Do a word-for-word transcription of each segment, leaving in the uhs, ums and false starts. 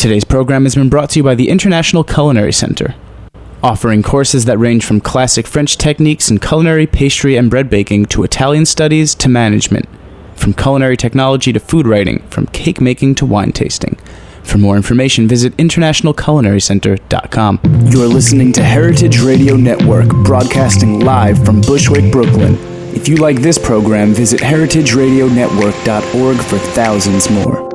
Today's program has been brought to you by the International Culinary Center, offering courses that range from classic French techniques in culinary, pastry, and bread baking to Italian studies to management, from culinary technology to food writing, from cake making to wine tasting. For more information, visit international culinary center dot com. You're listening to Heritage Radio Network, broadcasting live from Bushwick, Brooklyn. If you like this program, visit heritage radio network dot org for thousands more.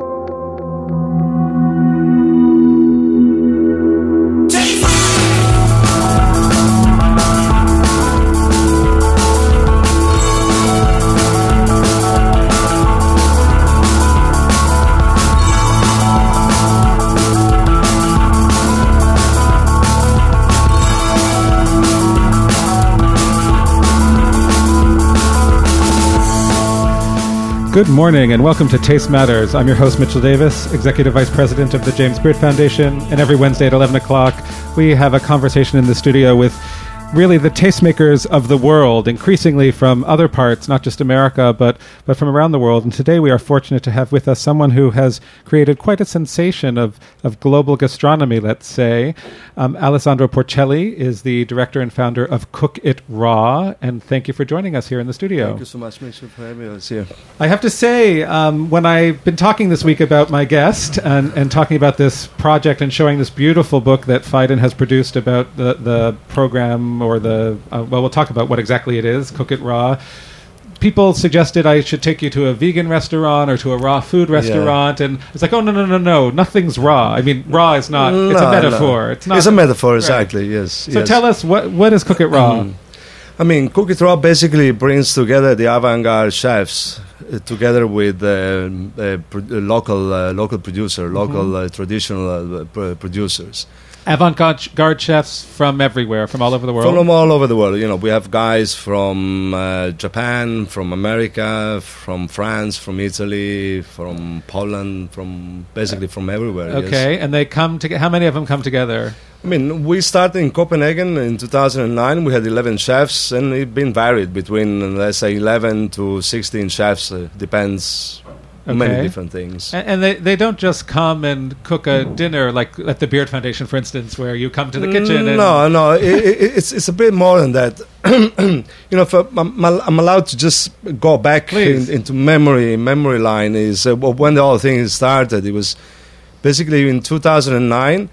Good morning and welcome to Taste Matters. I'm your host, Mitchell Davis, Executive Vice President of the James Beard Foundation, and every Wednesday at eleven o'clock we have a conversation in the studio with really the tastemakers of the world, increasingly from other parts, not just America, but, but from around the world. And today we are fortunate to have with us someone who has created quite a sensation of, of global gastronomy, let's say. Um, Alessandro Porcelli is the director and founder of Cook It Raw, and thank you for joining us here in the studio. Thank you so much, Mitchell, for having us here. I have to say, um, when I've been talking this week about my guest and, and talking about this project and showing this beautiful book that Phaidon has produced about the, the program or the, uh, well, we'll talk about what exactly it is, Cook It Raw. People suggested I should take you to a vegan restaurant or to a raw food restaurant, yeah. And it's like, oh, no, no, no, no, nothing's raw. I mean, raw is not, no, it's a metaphor. No. It's not. It's a metaphor, exactly, right. Yes. So yes. tell us, what what is Cook It Raw? Mm. I mean, Cook It Raw basically brings together the avant-garde chefs uh, together with uh, uh, pro- uh, local uh, local producer, local mm-hmm. uh, traditional uh, pr- producers. Avant-garde chefs from everywhere, from all over the world? From all over the world. You know, we have guys from uh, Japan, from America, from France, from Italy, from Poland, from basically from everywhere. Okay, yes. And they come to. How many of them come together? I mean, we started in Copenhagen in two thousand nine. We had eleven chefs, and it's been varied between, let's say, eleven to sixteen chefs. Uh, depends. Okay. Many different things. And, and they, they don't just come and cook a dinner like at the Beard Foundation, for instance, where you come to the kitchen. And no, no, it, it, it's it's a bit more than that. You know, if I'm, I'm allowed to just go back in, into memory. Memory line is uh, when the whole thing started. It was basically in two thousand nine.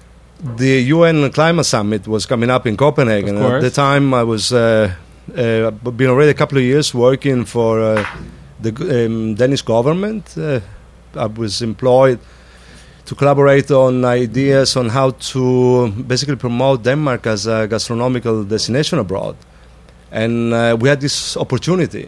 The U N Climate Summit was coming up in Copenhagen. At the time, I was uh, uh, been already a couple of years working for. Uh, The um, Danish government. Uh, I was employed to collaborate on ideas on how to basically promote Denmark as a gastronomical destination abroad. And uh, we had this opportunity.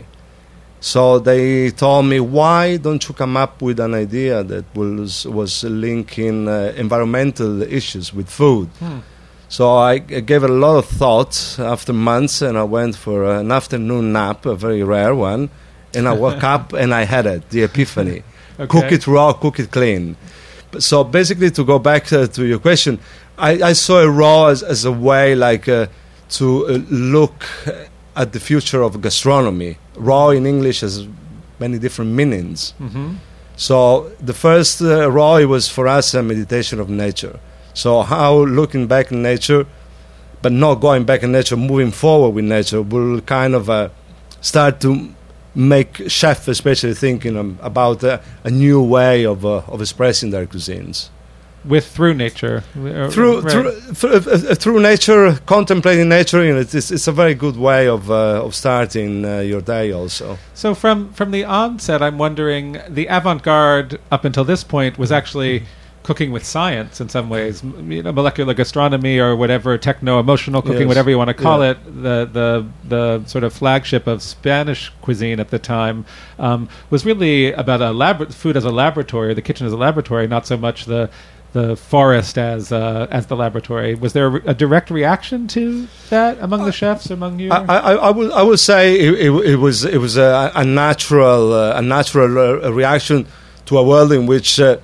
So they told me, why don't you come up with an idea that was, was linking uh, environmental issues with food? Hmm. So I, I gave it a lot of thought after months, and I went for an afternoon nap, a very rare one. And I woke up and I had it, the epiphany. Okay. Cook it raw, cook it clean. So basically, to go back uh, to your question, I, I saw it raw as, as a way like uh, to uh, look at the future of gastronomy. Raw in English has many different meanings. Mm-hmm. So the first uh, raw, it was for us a meditation of nature. So how looking back in nature, but not going back in nature, moving forward with nature, will kind of uh, start to make chefs especially thinking um, about uh, a new way of uh, of expressing their cuisines. With through nature, through right. through, through, uh, through nature, contemplating nature. You know, it's it's a very good way of uh, of starting uh, your day. Also, so from from the onset, I'm wondering, the avant-garde up until this point was actually cooking with science in some ways, you know, molecular gastronomy or whatever, techno-emotional cooking, yes. Whatever you want to call yeah. it. The the the sort of flagship of Spanish cuisine at the time um, was really about a lab- food as a laboratory, the kitchen as a laboratory, not so much the the forest as uh, as the laboratory. Was there a, a direct reaction to that among the chefs, among you? I, I, I would I would say it, it, it was it was a, a natural uh, a natural uh, reaction to a world in which. Uh,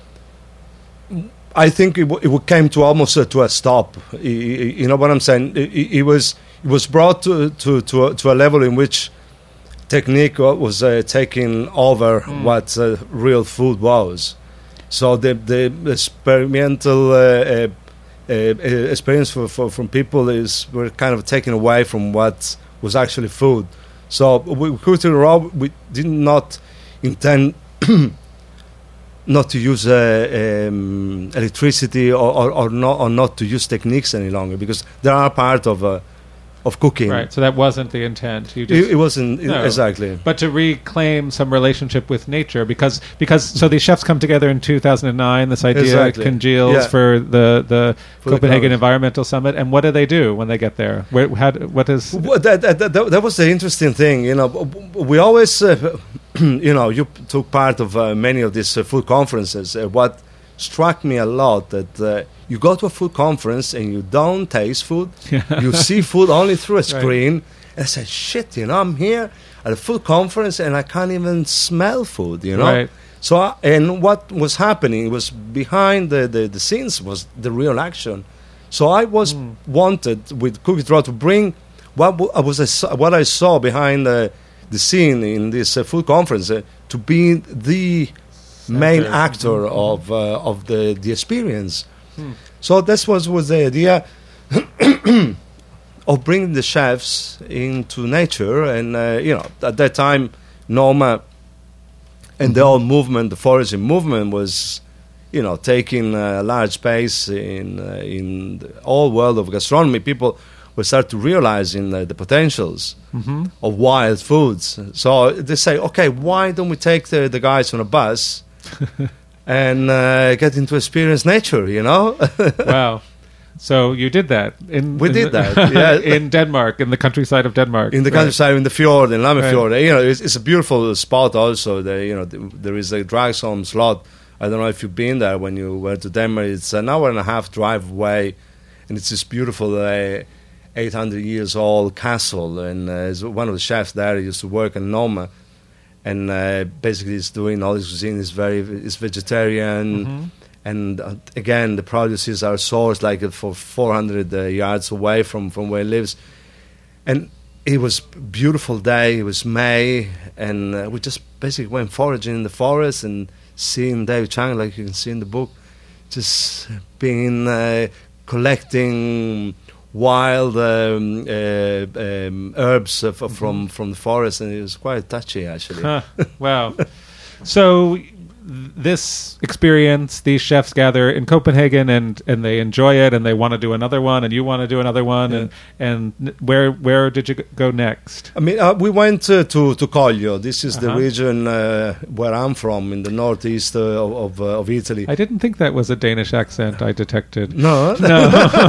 I think it, w- it came to almost uh, to a stop. I, I, you know what I'm saying? It, it was it was brought to to to a, to a level in which technique was uh, taking over mm. what uh, real food was. So the the experimental uh, uh, uh, experience for, for from people is we're kind of taken away from what was actually food. So we Cookie Raw, we did not intend not to use uh, um, electricity or, or, or not or not to use techniques any longer, because they are part of uh, of cooking. Right. So that wasn't the intent. You just, it, it wasn't no. exactly. But to reclaim some relationship with nature, because because so these chefs come together in two thousand nine. This idea exactly. congeals yeah. for the the for Copenhagen the Environmental Summit. And what do they do when they get there? Where, how, what is well, that, that, that, that was the interesting thing. You know, we always, uh, you know, you took part of uh, many of these uh, food conferences. Uh, what struck me a lot that. Uh, You go to a food conference and you don't taste food. You see food only through a screen. Right. And I said, shit, you know, I'm here at a food conference and I can't even smell food, you know. Right. So, I, and what was happening was behind the, the, the scenes was the real action. So I was mm. wanted with Cookie Draw to bring what I was what I saw behind the, the scene in this uh, food conference uh, to be the Center. main actor mm-hmm. of uh, of the, the experience. Hmm. So this was, was the idea of bringing the chefs into nature. And, uh, you know, at that time, Noma and mm-hmm. the whole movement, the foraging movement, was, you know, taking a large space in uh, in the whole world of gastronomy. People will start to realize in uh, the potentials mm-hmm. of wild foods. So they say, okay, why don't we take the, the guys on a bus and uh, get into experience nature, you know? Wow. So you did that. In, we in did the, that, yeah. In Denmark, in the countryside of Denmark. In the right. countryside, in the fjord, in Lammefjord. Right. You know, it's, it's a beautiful spot also. The, you know, the, there is a Dragsholm slot. I don't know if you've been there when you went to Denmark. It's an hour and a half drive away, and it's this beautiful uh, eight hundred years old castle. And uh, one of the chefs there used to work in Noma. And uh, basically, he's doing all his cuisine. Is very, is vegetarian, mm-hmm. and uh, again, the produces are sourced like uh, for four hundred uh, yards away from, from where he lives. And it was a beautiful day. It was May, and uh, we just basically went foraging in the forest and seeing David Chang, like you can see in the book, just being uh, collecting wild um, uh, um, herbs uh, f- mm-hmm. from from the forest, and it was quite touchy, actually. Huh. Wow. So th- this experience, these chefs gather in Copenhagen, and, and they enjoy it, and they want to do another one, and you want to do another one, yeah. and and where where did you go next? I mean, uh, we went uh, to to Coglio. This is uh-huh. the region uh, where I'm from, in the northeast uh, of of, uh, of Italy. I didn't think that was a Danish accent I detected. No, no.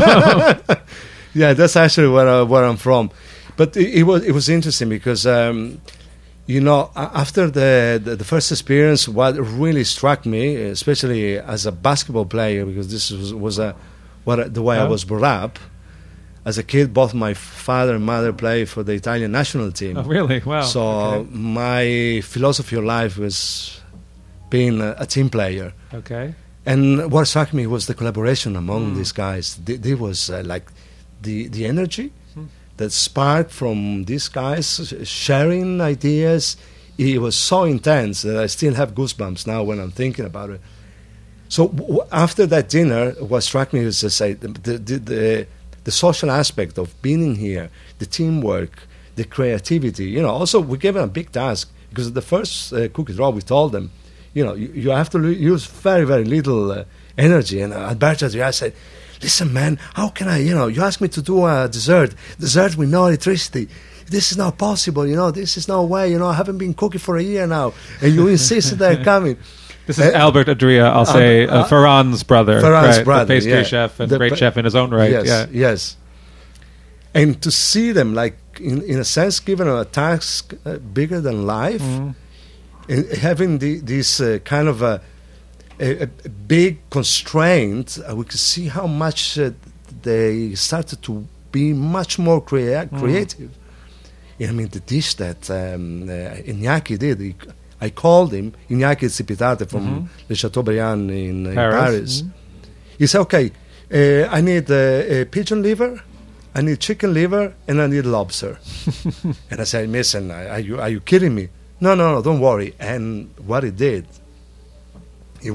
Yeah, that's actually where uh, where I'm from, but it, it was it was interesting because um, you know after the, the the first experience, what really struck me, especially as a basketball player, because this was was a what the way oh. I was brought up. As a kid, both my father and mother played for the Italian national team. Oh, really? Wow. So okay. my philosophy of life was being a, a team player. Okay. And what struck me was the collaboration among mm. these guys. There was uh, like. The, the energy hmm. that sparked from these guys sharing ideas, it was so intense that I still have goosebumps now when I'm thinking about it. So w- after that dinner, what struck me was to say the, the, the, the, the social aspect of being in here, the teamwork, the creativity. You know, also we gave them a big task because the first uh, Cookie Draw we told them, you know, you, you have to l- use very, very little uh, energy. And uh, Alberto I said, listen, man, how can I, you know, you ask me to do a dessert, dessert with no electricity. This is not possible, you know, this is no way, you know, I haven't been cooking for a year now, and you insist they're coming. This is uh, Albert Adria, I'll uh, say, uh, Ferran's brother. Ferran's right, brother, the pastry yeah. chef and the great pa- chef in his own right. Yes, yeah. yes. And to see them, like, in, in a sense, given a task uh, bigger than life, mm. and having the, this uh, kind of a, a, a big constraint, uh, we could see how much uh, they started to be much more crea- creative. Mm. I mean, the dish that um, uh, Iñaki did, he, I called him, Iñaki Zipitate from mm-hmm. Le Chateaubriand in, in Paris. Paris. Mm-hmm. He said, okay, uh, I need uh, a pigeon liver, I need chicken liver, and I need lobster. And I said, listen, are you, are you kidding me? No, no, no, don't worry. And what he did, it was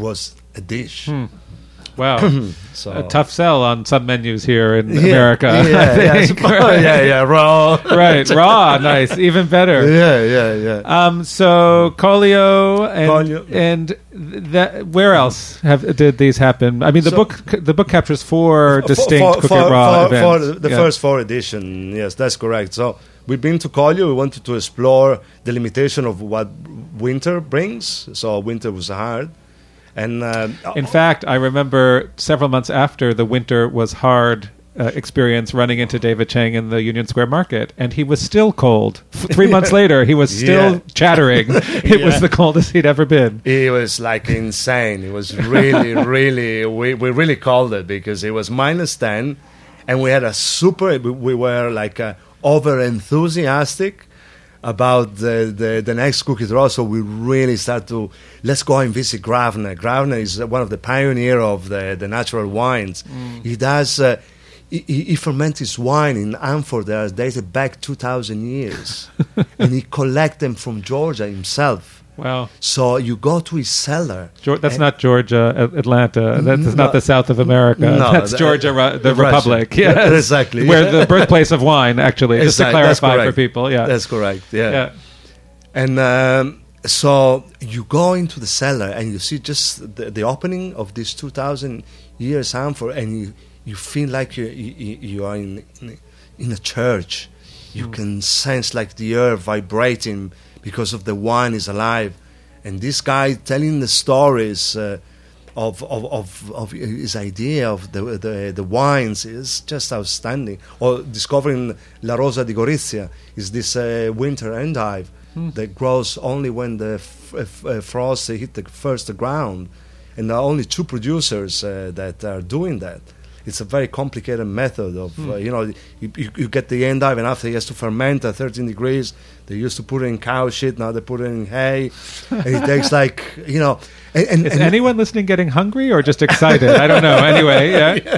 a dish. Hmm. Wow. So a tough sell on some menus here in yeah, America. Yeah, yeah, yeah, yeah, yeah, raw. Right, raw, nice, even better. Yeah, yeah, yeah. Um, so Collio and Collio. and that, where else have did these happen? I mean, the So- book the book captures four distinct for, Cook for, It Raw for, events. for the, the Yeah. first four edition, yes, that's correct. So we've been to Collio. We wanted to explore the limitation of what winter brings. So winter was hard, and uh, In fact, I remember several months after the winter was hard uh, experience running into David Chang in the Union Square Market, and he was still cold. F- three months later, he was still Yeah. chattering. It was Yeah. the coldest he'd ever been. it was like insane. It was really, really. We we really called it because it was minus ten, and we had a super. We, we were like uh, over enthusiastic about the, the, the next Cook It Raw, so we really start to let's go and visit Gravner. Gravner is one of the pioneer of the, the natural wines. Mm. He does uh, he, he he ferments his wine in amphor that is dated back two thousand years, and he collect them from Georgia himself. Wow. So you go to his cellar. Geor- that's and- not Georgia, uh, Atlanta. That's No. not the south of America. No, that's the- Georgia, Ru- the Russia. Republic. Yeah, Yes. exactly. Where Yeah. the birthplace of wine, actually, just to Exact- that's clarify for correct. people. Yeah. That's correct. Yeah. yeah. And um, so you go into the cellar and you see just the, the opening of this two thousand years amphor, and you, you feel like you you, you are in, in in a church. You Mm. can sense like the earth vibrating because of the wine is alive. And this guy telling the stories uh, of, of, of, of his idea of the, the, the wines is just outstanding. Or discovering La Rosa di Gorizia is this uh, winter endive Hmm. that grows only when the f- f- uh, frost hit the first ground. And there are only two producers uh, that are doing that. It's a very complicated method of, Hmm. uh, you know, you, you, you get the endive and after he has to ferment at thirteen degrees. They used to put it in cow shit, now they put it in hay. And it takes like, you know. And, and, Is and- anyone listening getting hungry or just excited? I don't know. Anyway, yeah.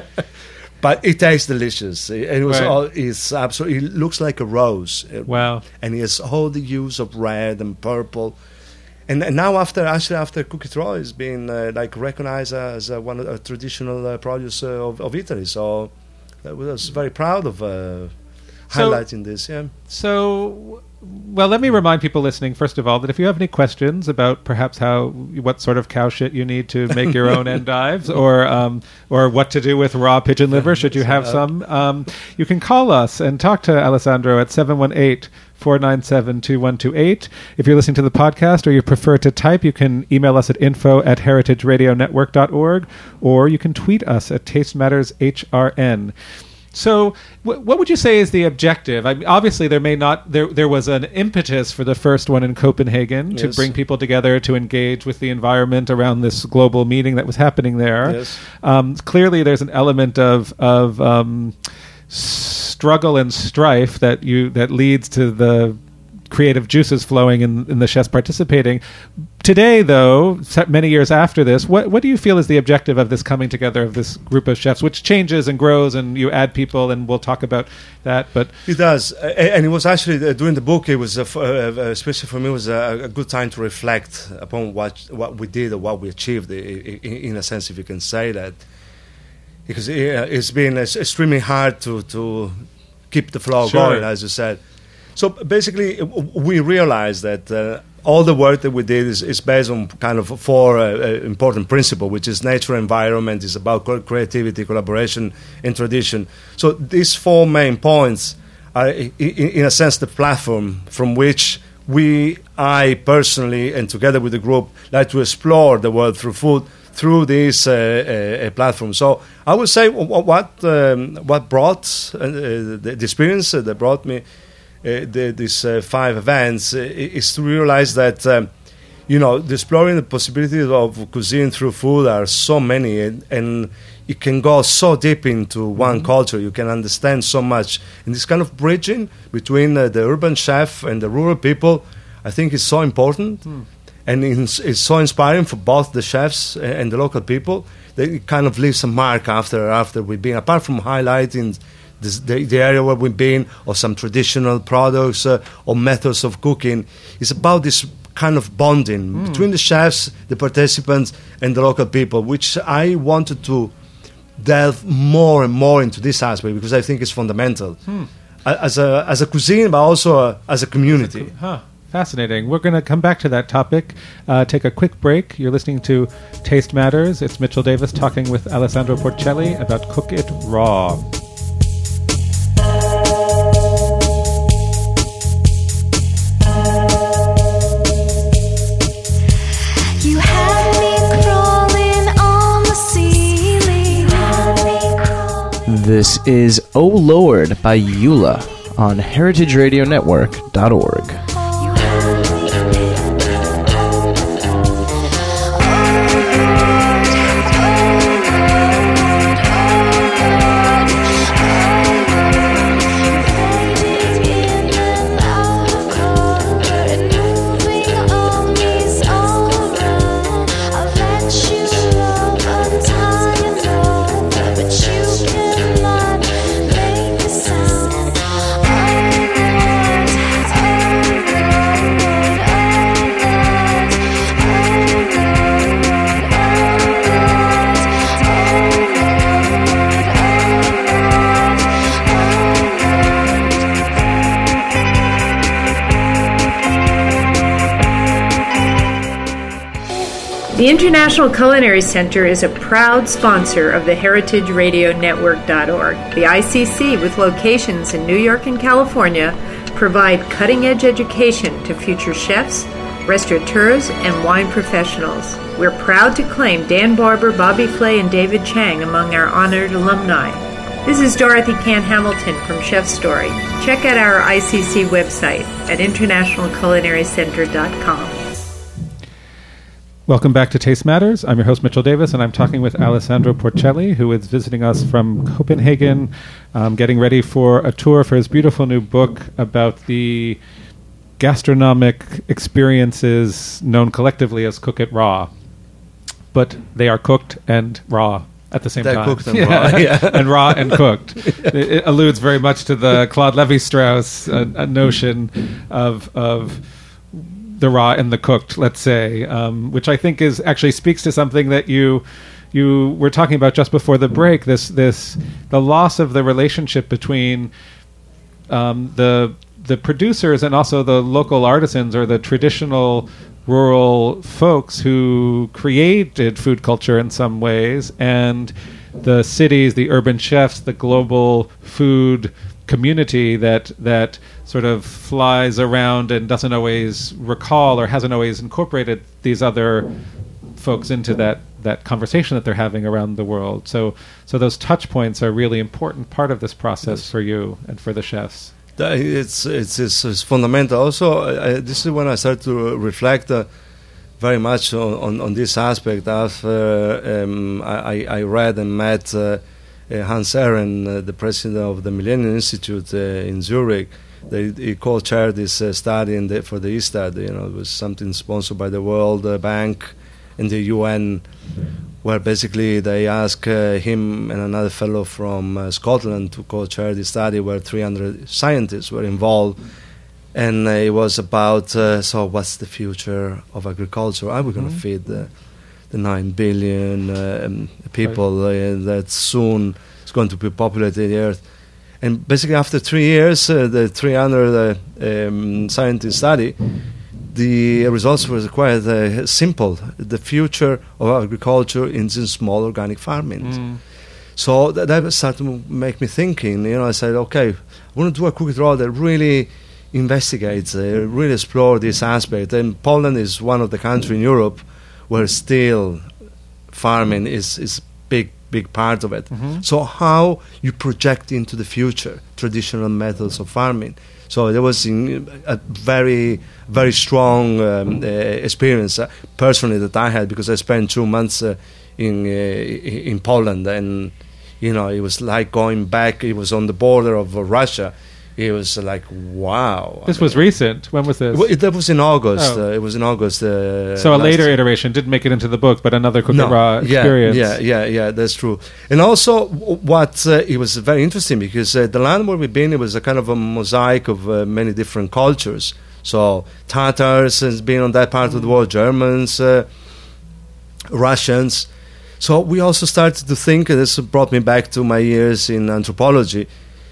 But it tastes delicious. And it was Right. all, it's absolutely, it looks like a rose. Wow. And it has all the hues of red and purple. And, and now after, actually after Cook It Raw, it's been uh, like recognized as uh, one of the traditional uh, produce uh, of, of Italy. So I was very proud of uh, So- highlighting this, yeah. So, well, let me remind people listening, first of all, that if you have any questions about perhaps how, what sort of cow shit you need to make your own endives, or um, or what to do with raw pigeon liver, should you have some, um, you can call us and talk to Alessandro at seven one eight, four nine seven, two one two eight. If you're listening to the podcast or you prefer to type, you can email us at info at heritage radio network dot org, or you can tweet us at Taste Matters H R N. So, wh- what would you say is the objective? I mean, obviously, there may not there there was an impetus for the first one in Copenhagen to Yes. bring people together to engage with the environment around this global meeting that was happening there. Yes. Um, clearly, there's an element of of um, struggle and strife that you that leads to the creative juices flowing in, in the chefs participating. Today, though, se- many years after this, what what do you feel is the objective of this coming together of this group of chefs, which changes and grows, and you add people, and we'll talk about that. But It does, uh, and it was actually uh, during the book. It was, uh, f- uh, uh, especially for me, it was a, a good time to reflect upon what what we did or what we achieved. i- i- i- In a sense, if you can say that, because uh, it's been uh, extremely hard to to keep the flow Sure. going, as you said. So basically, w- we realized that uh, all the work that we did is, is based on kind of four uh, uh, important principles, which is nature, environment, is about co- creativity, collaboration, and tradition. So these four main points are, i- i- in a sense, the platform from which we, I personally, and together with the group, like to explore the world through food through this uh, uh, platform. So I would say wh- what um, what brought uh, the, the experience uh, that brought me uh, the, these uh, five events uh, is to realize that um, you know, exploring the possibilities of cuisine through food are so many, and, and it can go so deep into one mm-hmm. culture. You can understand so much, and this kind of bridging between uh, the urban chef and the rural people, I think, is so important. Mm. And it's, it's so inspiring for both the chefs and the local people that it kind of leaves a mark after after we've been. Apart from highlighting this, the, the area where we've been, or some traditional products uh, or methods of cooking, it's about this kind of bonding mm. between the chefs, the participants, and the local people, which I wanted to delve more and more into this aspect because I think it's fundamental hmm. as a as a cuisine, but also a, as a community. A, huh. Fascinating. We're going to come back to that topic. Uh, take a quick break. You're listening to Taste Matters. It's Mitchell Davis talking with Alessandro Porcelli about Cook It Raw. You had me crawling on the ceiling. This is Oh Lord by Eula on heritage radio network dot org. The International Culinary Center is a proud sponsor of the heritage radio network dot org. The I C C, with locations in New York and California, provide cutting-edge education to future chefs, restaurateurs, and wine professionals. We're proud to claim Dan Barber, Bobby Flay, and David Chang among our honored alumni. This is Dorothy Can Hamilton from Chef Story. Check out our I C C website at international culinary center dot com. Welcome back to Taste Matters. I'm your host, Mitchell Davis, and I'm talking with Alessandro Porcelli, who is visiting us from Copenhagen, um, getting ready for a tour for his beautiful new book about the gastronomic experiences known collectively as Cook It Raw. But they are cooked and raw at the same They're time. cooked and raw, yeah. And raw and cooked. It, it alludes very much to the Claude Levi-Strauss uh, a notion of of the raw and the cooked, let's say, um, which I think is actually speaks to something that you you were talking about just before the break. This this the loss of the relationship between um, the the producers and also the local artisans or the traditional rural folks who created food culture in some ways, and the cities, the urban chefs, the global food community that that sort of flies around and doesn't always recall or hasn't always incorporated these other folks into that that conversation that they're having around the world. So so those touch points are a really important part of this process yes. for you and for the chefs. It's it's it's, it's fundamental. Also, I, this is when I start to reflect uh, very much on, on, on this aspect. After um, I, I read and met uh, uh, Hans Ehren, uh, the president of the Millennium Institute uh, in Zurich. They, he co-chaired this uh, study in the, for the ISTAD. You know, it was something sponsored by the World Bank and the U N, where basically they asked uh, him and another fellow from uh, Scotland to co-chair the study, where three hundred scientists were involved. And uh, it was about, uh, so what's the future of agriculture? Are we going to mm-hmm. feed the, the nine billion uh, um, people right. uh, that soon is going to be populated the earth? And basically after three years, uh, the three hundred uh, um, scientists study, the results were quite uh, simple. The future of agriculture is in small organic farming. Mm. So that, that started to make me thinking. You know, I said, okay, I want to do a Cook It Raw that really investigates, uh, really explore this aspect. And Poland is one of the countries in Europe where still farming is is big, big part of it. Mm-hmm. So how you project into the future traditional methods of farming. So there was in, a very, very strong um, uh, experience uh, personally that I had, because I spent two months uh, in uh, in Poland, and you know it was like going back. It was on the border of uh, Russia. It was uh, like wow. This I mean, was recent. When was this? Well, it, that was in August. Oh. Uh, it was in August. Uh, so a later iteration didn't make it into the book, but another Cook It no, Raw experience. Yeah, yeah, yeah, yeah. That's true. And also, what uh, it was very interesting because uh, the land where we've been, it was a kind of a mosaic of uh, many different cultures. So Tatars has been on that part of the world, Germans, uh, Russians. So we also started to think, and this brought me back to my years in anthropology,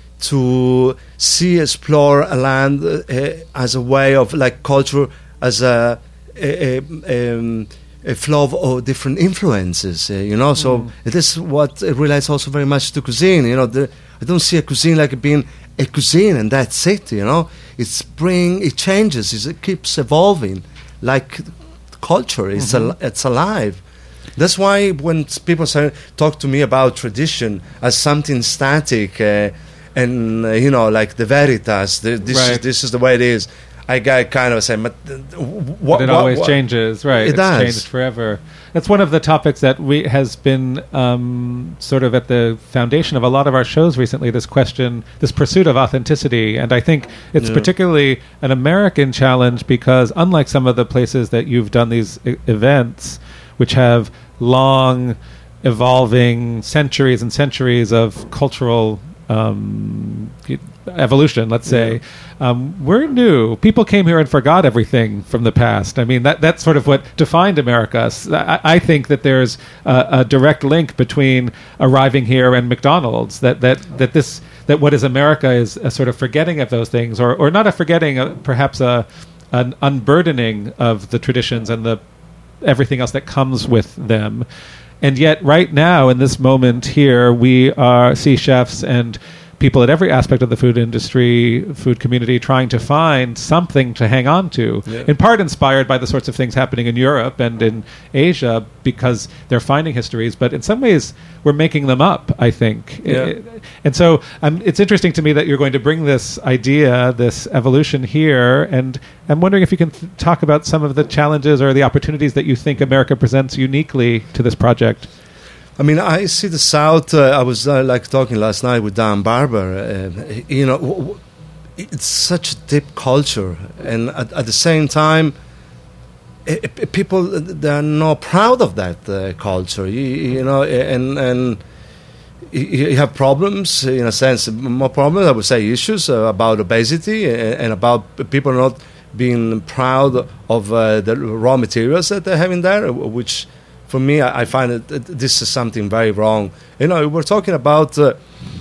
to see, explore a land uh, as a way of, like, culture as a, a, a, um, a flow of oh, different influences, uh, you know. So mm. it is what it relates also very much to cuisine. You know, the, I don't see a cuisine like being a cuisine and that's it. You know, it's bring, it changes, it's, it keeps evolving, like culture. It's mm-hmm. al- it's alive. That's why when people say, talk to me about tradition as something static. Uh, And uh, you know, like the veritas, the, this right. is this is the way it is. I got kind of say, but uh, what? But it what, always what? changes, right? It it's does. changed forever. That's one of the topics that we has been um, sort of at the foundation of a lot of our shows recently. This question, this pursuit of authenticity, and I think it's Yeah. particularly an American challenge because, unlike some of the places that you've done these I- events, which have long, evolving centuries and centuries of cultural Um, evolution, let's say. Yeah. Um, we're new. People came here and forgot everything from the past. I mean, that that's sort of what defined America. I, I think that there's a, a direct link between arriving here and McDonald's. That that that this that what is America is a sort of forgetting of those things, or or not a forgetting, uh, perhaps a an unburdening of the traditions and the everything else that comes with them. And yet, right now, in this moment here, we are see chefs and people at every aspect of the food industry, food community, trying to find something to hang on to. Yeah. In part inspired by the sorts of things happening in Europe and in Asia, because they're finding histories. But in some ways, we're making them up, I think. Yeah. It- and so um, it's interesting to me that you're going to bring this idea, this evolution here. And I'm wondering if you can th- talk about some of the challenges or the opportunities that you think America presents uniquely to this project. I mean, I see the South. Uh, I was uh, like talking last night with Dan Barber. Uh, you know, w- w- it's such a deep culture, and at, at the same time, I, I, people they are not proud of that uh, culture. You, you know, and and you have problems in a sense. More problems, I would say, issues uh, about obesity and, and about people not being proud of uh, the raw materials that they're having there, which. For me, I, I find that this is something very wrong. You know, we're talking about uh,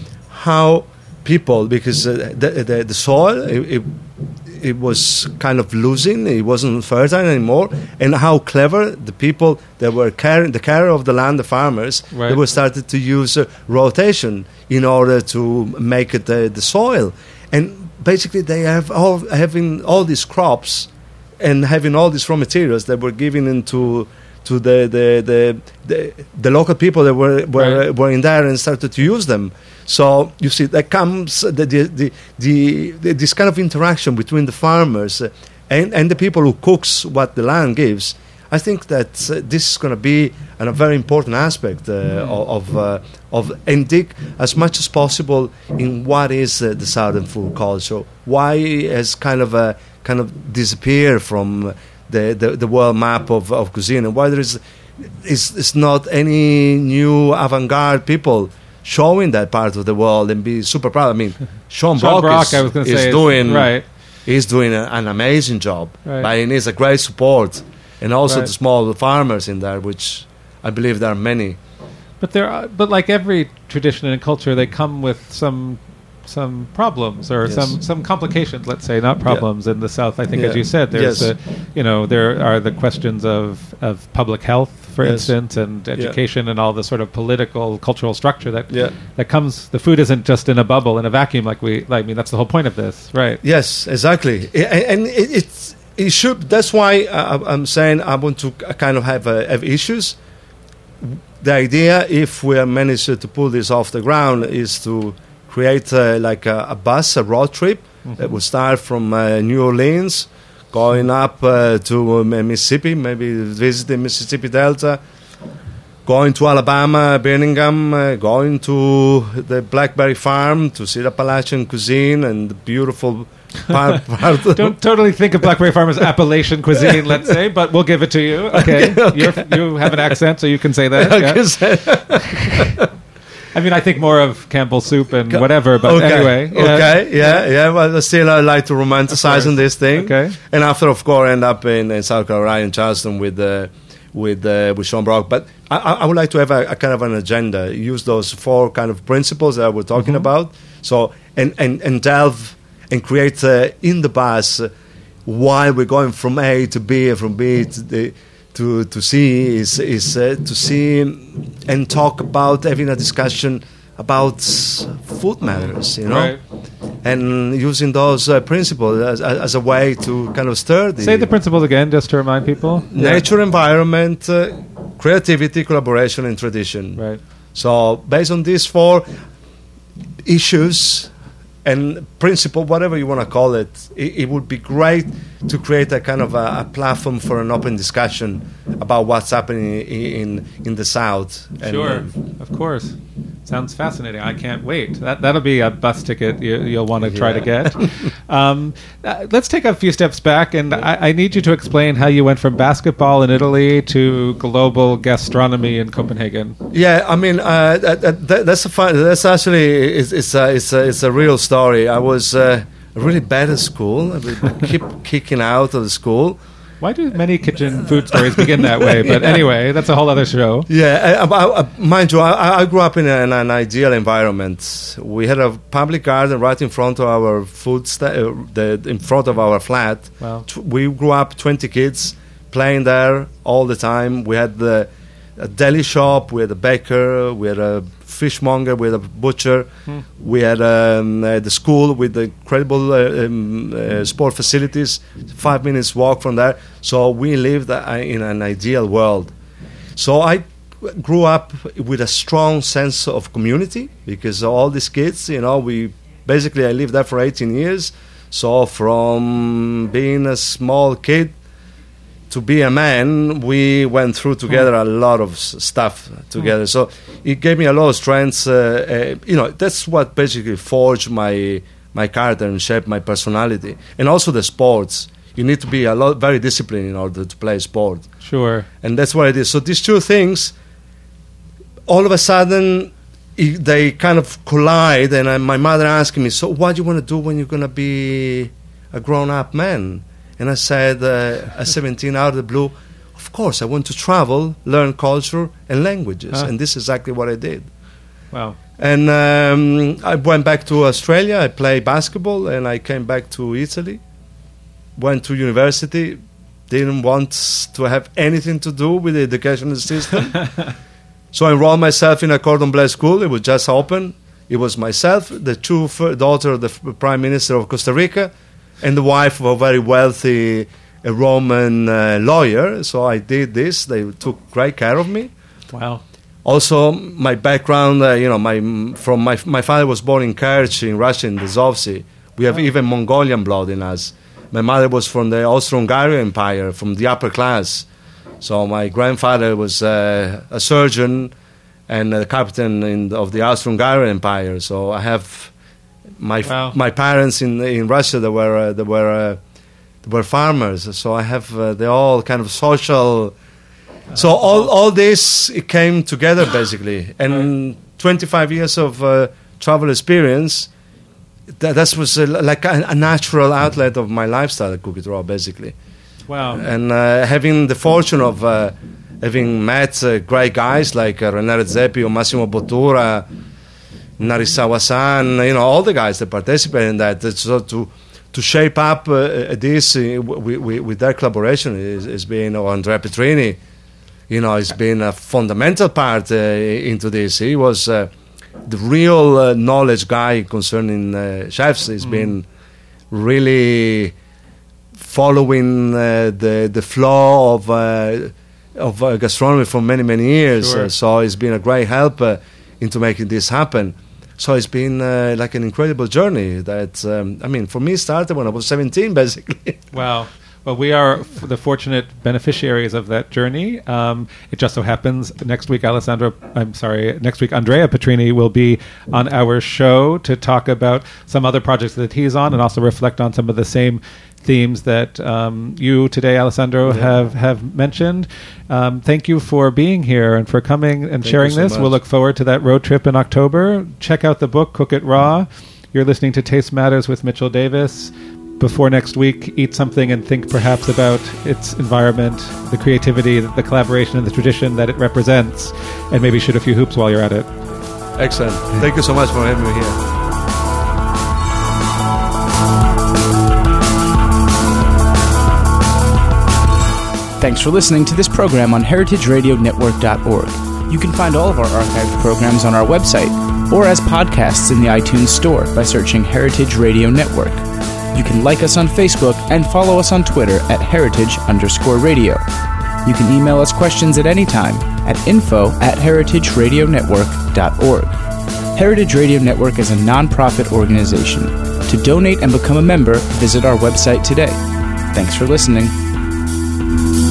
how people, because uh, the, the the soil it, it, it was kind of losing, it wasn't fertile anymore, and how clever the people that were carrying the care of the land, the farmers, Right. they were started to use uh, rotation in order to make it uh, the soil, and basically they have all having all these crops and having all these raw materials that were given into. To the the, the the the local people that were were, Right. were in there and started to use them. So you see, that comes the the, the, the, the this kind of interaction between the farmers uh, and and the people who cooks what the land gives. I think that uh, this is going to be an, a very important aspect uh, Mm. of uh, of and dig as much as possible in what is uh, the Southern food culture. Why it has kind of a kind of disappeared from. The, the the world map of, of cuisine, and why there is is is not any new avant-garde people showing that part of the world and be super proud. I mean, Sean, Sean Brock, Brock, is, I was gonna is say, is- doing right. He's doing a, an amazing job, Right. but he needs a great support, and also Right. the small farmers in there, which I believe there are many. But there, are, but like every tradition and culture, they come with some some problems or Yes. some some complications. Let's say not problems in the South. I think, as Yeah. you said, there's Yes. the, you know, there are the questions of of public health, for Yes. instance, and education, and all the sort of political, cultural structure that Yeah. that comes. The food isn't just in a bubble, in a vacuum, like we. Like, I mean, that's the whole point of this, right? Yes, exactly, I- I- and it, it's it should. That's why I, I'm saying I want to kind of have uh, have issues. The idea, if we manage to pull this off the ground, is to create uh, like a, a bus, a road trip Mm-hmm. that will start from uh, New Orleans, going up uh, to uh, Mississippi, maybe visiting Mississippi Delta, going to Alabama, Birmingham, uh, going to the Blackberry Farm to see the Appalachian cuisine and the beautiful part. part Don't totally think of Blackberry Farm as Appalachian cuisine, let's say, but we'll give it to you. Okay, Okay, okay. You're, you have an accent, so you can say that. I yeah. can say- I mean, I think more of Campbell's soup and whatever, but okay. anyway. Yeah. Okay, yeah, yeah. But still, I like to romanticize on this thing. Okay. And after, of course, end up in, in South Carolina, in Charleston, with uh, with uh, with Sean Brock. But I, I would like to have a, a kind of an agenda. Use those four kind of principles that we're talking mm-hmm. about. So and and and delve and create uh, in the bus uh, while we're going from A to B and from B to the. To, to see is is uh, to see and talk about having a discussion about food matters, you know, right. and using those uh, principles as, as a way to kind of stir the say the principles again, just to remind people. Nature, yeah. environment, uh, creativity, collaboration, and tradition. Right. So based on these four issues and principle, whatever you want to call it, it, it would be great to create a kind of a, a platform for an open discussion about what's happening in in, in the South. And, sure, uh, of course. Sounds fascinating. I can't wait. That, that'll be a bus ticket you, you'll want to try yeah. to get. um, uh, let's take a few steps back, and I, I need you to explain how you went from basketball in Italy to global gastronomy in Copenhagen. Yeah, I mean, uh, that, that, that's a fun, that's actually it's, it's, a, it's, a, it's a real story. I was uh, really bad at school. I would keep kicking out of the school. Why do many kitchen food stories begin that way? But yeah. anyway, that's a whole other show. Yeah, I, I, I, mind you, I, I grew up in an, an ideal environment. We had a public garden right in front of our food, sta- uh, the, in front of our flat. Wow. T- we grew up twenty kids playing there all the time. We had the, a deli shop, we had a baker, we had a fishmonger, we had a butcher, hmm. we had um, uh, the school with the incredible uh, um, uh, sport facilities, five minutes walk from there. So we lived uh, in an ideal world. So I grew up with a strong sense of community because all these kids, you know, we basically I lived there for eighteen years. So from being a small kid to be a man, we went through together a lot of s- stuff together. Mm. So it gave me a lot of strengths. Uh, uh, you know, that's what basically forged my my character and shaped my personality. And also the sports. You need to be a lot very disciplined in order to play sport. Sure. And that's what it is. So these two things, all of a sudden, I- they kind of collide. And I, my mother asking me, "So what do you want to do when you're going to be a grown-up man?" And I said, uh, at seventeen, out of the blue, of course, I want to travel, learn culture and languages. Huh. And this is exactly what I did. Wow. And um, I went back to Australia. I played basketball, and I came back to Italy. Went to university. Didn't want to have anything to do with the educational system. So I enrolled myself in a cordon bleu school. It was just open. It was myself, the two f- daughter of the f- Prime Minister of Costa Rica, and the wife of a very wealthy uh, Roman uh, lawyer. So I did this. They took great care of me. Wow. Also, my background, uh, you know, my from my my father was born in Kerch in Russia, in the Zovsi. We have oh. even Mongolian blood in us. My mother was from the Austro-Hungarian Empire, from the upper class. So my grandfather was uh, a surgeon and a captain in, of the Austro-Hungarian Empire. So I have my wow. my parents in in Russia. They were uh, they were uh, they were farmers. So I have uh, they all kind of social. So all all this it came together basically, and twenty-five years of uh, travel experience. That that was uh, like a, a natural outlet of my lifestyle at Cookie Draw, basically. Wow! And uh, having the fortune of uh, having met uh, great guys like uh, René Redzepi or Massimo Bottura, Narisawa-san, you know, all the guys that participate in that. So to to shape up uh, this uh, with, with, with their collaboration is, is being or Andrea Petrini. You know, it's been a fundamental part uh, into this. He was uh, the real uh, knowledge guy concerning uh, chefs. He's mm. been really following uh, the the flow of uh, of uh, gastronomy for many many years. Sure. Uh, so he's been a great help uh, into making this happen. So it's been uh, like an incredible journey. That um, I mean, for me, it started when I was seventeen, basically. Wow. Well, we are f- the fortunate beneficiaries of that journey. Um, it just so happens next week, Alessandro, I'm sorry, next week, Andrea Petrini will be on our show to talk about some other projects that he's on and also reflect on some of the same themes that um, you today, Alessandro, yeah. have, have mentioned. Um, thank you for being here and for coming and thank sharing so this. Much. We'll look forward to that road trip in October. Check out the book, Cook It Raw. You're listening to Taste Matters with Mitchell Davis. Before next week, eat something and think perhaps about its environment, the creativity, the collaboration, and the tradition that it represents, and maybe shoot a few hoops while you're at it. Excellent. Thank you so much for having me here. Thanks for listening to this program on heritage radio network dot org. You can find all of our archived programs on our website or as podcasts in the iTunes Store by searching Heritage Radio Network. You can like us on Facebook and follow us on Twitter at heritage underscore radio. You can email us questions at any time at info at heritage radio network dot org. Heritage Radio Network is a non-profit organization. To donate and become a member, visit our website today. Thanks for listening.